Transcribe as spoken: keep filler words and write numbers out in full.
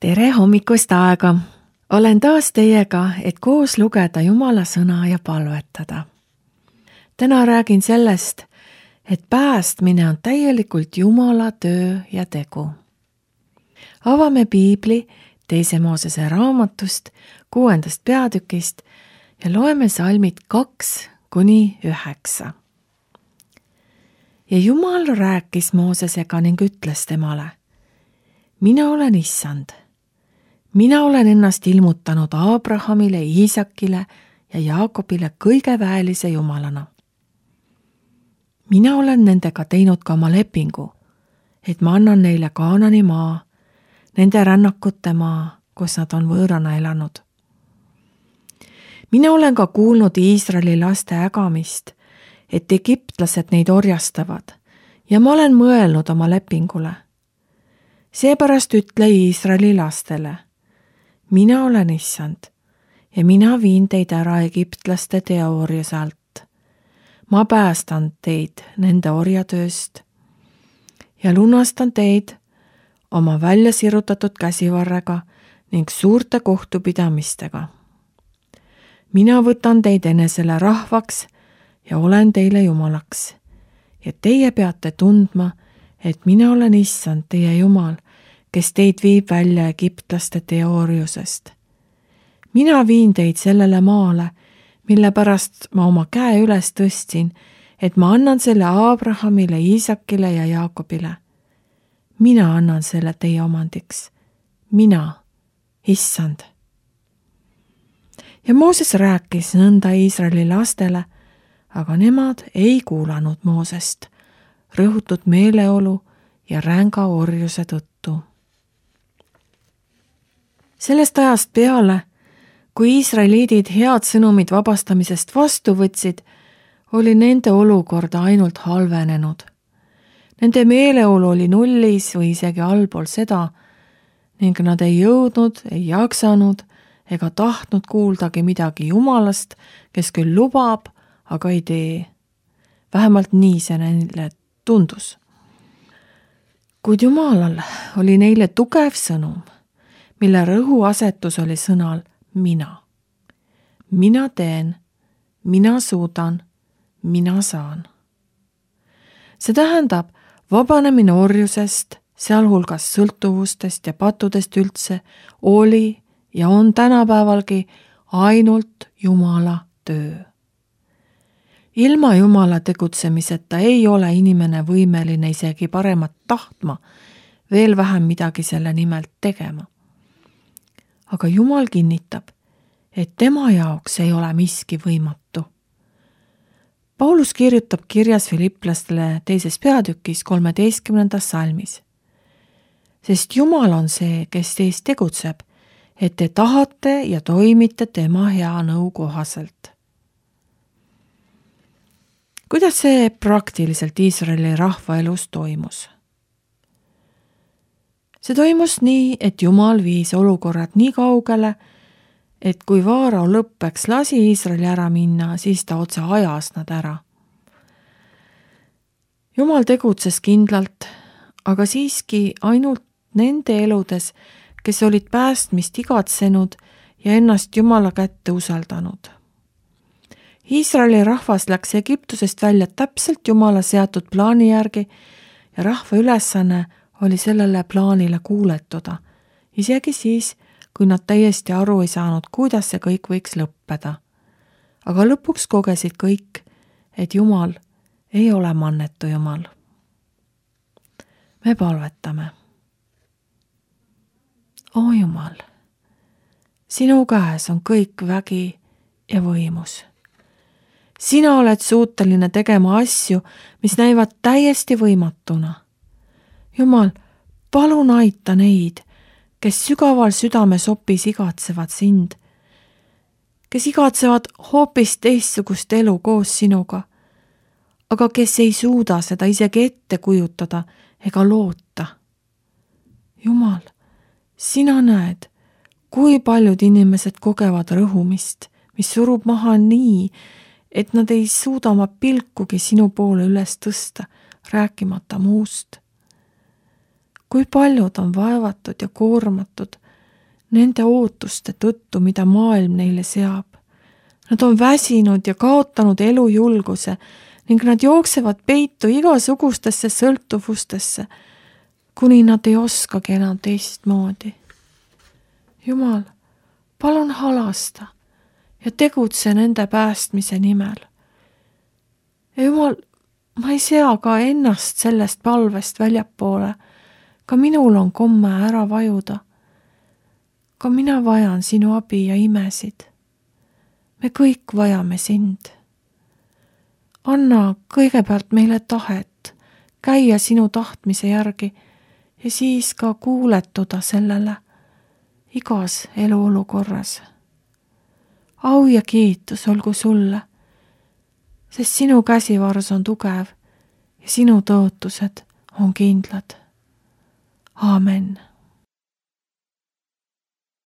Tere hommikust aega! Olen taas teiega, et koos lugeda Jumala sõna ja palvetada. Täna räägin sellest, et päästmine on täielikult Jumala töö ja tegu. Avame Piibli teise Moosese raamatust, kuuendast peatükist ja loeme salmid kaks kuni üheksa. Ja Jumal rääkis Moosesega ning ütles temale: Mina olen Issand. Mina olen ennast ilmutanud Abrahamile, Iisakile ja Jaakobile kõige väelise Jumalana. Mina olen nendega teinud ka oma lepingu, et ma annan neile Kaanani maa, nende rännakute maa, kus nad on võõrana elanud. Mina olen ka kuulnud Iisraeli laste ägamist, et egiptlased neid orjastavad, ja ma olen mõelnud oma lepingule. Seepärast ütle Iisraeli lastele: Mina olen Issand ja mina viin teid ära egiptlaste teoorjuse alt. Ma päästan teid nende orjatööst ja lunastan teid oma välja sirutatud käsivarrega ning suurte kohtupidamistega. Mina võtan teid enesele rahvaks ja olen teile Jumalaks ja teie peate tundma, et mina olen Issand, teie Jumal, kes teid viib välja egiptlaste teoorjusest. Mina viin teid sellele maale, mille pärast ma oma käe üles tõstsin, et ma annan selle Abrahamile, Iisakile ja Jaakobile. Mina annan selle teie omandiks. Mina, Issand. Ja Mooses rääkis nõnda Iisraeli lastele, aga nemad ei kuulanud Moosest, rõhutud meeleolu ja ränga orjuse tõttu. Sellest ajast peale, kui iisraeliidid head sõnumid vabastamisest vastu võtsid, oli nende olukord ainult halvenenud. Nende meeleolu oli nullis või isegi allpool seda ning nad ei jõudnud, ei jaksanud ega tahtnud kuuldagi midagi Jumalast, kes küll lubab, aga ei tee. Vähemalt nii see neile tundus. Kuid Jumalal oli neile tugev sõnum, mille rõhuasetus oli sõnal mina. Mina teen, mina suudan, mina saan. See tähendab vabanemine orjusest, sealhulgas sõltuvustest ja pattudest üldse, oli ja on tänapäevalgi ainult Jumala töö. Ilma Jumala tegutsemiseta ei ole inimene võimeline isegi paremat tahtma, veel vähem midagi selle nimelt tegema. Aga Jumal kinnitab, et tema jaoks ei ole miski võimatu. Paulus kirjutab kirjas Filiplastele teises peatükis kolmeteistkümnendas salmis. Sest Jumal on see, kes teis tegutseb, et te tahate ja toimite tema hea nõu kohaselt. Kuidas see praktiliselt Iisraeli rahva elus toimus? See toimus nii, et Jumal viis olukorrad nii kaugele, et kui Vaarao lõppeks lasi Iisraeli ära minna, siis ta otse ajas nad ära. Jumal tegutses kindlalt, aga siiski ainult nende eludes, kes olid päästmist igatsenud ja ennast Jumala kätte usaldanud. Iisraeli rahvas läks Egiptusest välja täpselt Jumala seatud plaani järgi ja rahva ülesanne oli sellele plaanile kuuletuda, isegi siis, kui nad täiesti aru ei saanud, kuidas see kõik võiks lõppeda. Aga lõpuks kogesid kõik, et Jumal ei ole mannetu Jumal. Me palvetame. O Jumal, sinu käes on kõik vägi ja võimus. Sina oled suuteline tegema asju, mis näivad täiesti võimatuna. Jumal, palun aita neid, kes sügaval südames hoopis igatsevad sind, kes igatsevad hoopis teistsugust elu koos sinuga, aga kes ei suuda seda isegi ette kujutada ega loota. Jumal, sina näed, kui paljud inimesed kogevad rõhumist, mis surub maha nii, et nad ei suuda oma pilkugi sinu poole üles tõsta, rääkimata muust. Kui paljud on vaevatud ja koormatud nende ootuste tõttu, mida maailm neile seab. Nad on väsinud ja kaotanud elujulguse ning nad jooksevad peitu igasugustesse sõltuvustesse, kuni nad ei oskagi enam teistmoodi. Jumal, palun halasta ja tegutse nende päästmise nimel. Ja Jumal, ma ei sea ka ennast sellest palvest väljapoole. Ka minul on komme ära vajuda. Ka mina vajan sinu abi ja imesid. Me kõik vajame sind. Anna kõigepealt meile tahet käia sinu tahtmise järgi ja siis ka kuuletuda sellele igas eluolukorras. Au ja kiitus olgu sulle, sest sinu käsivarus on tugev ja sinu tõotused on kindlad. Aamen.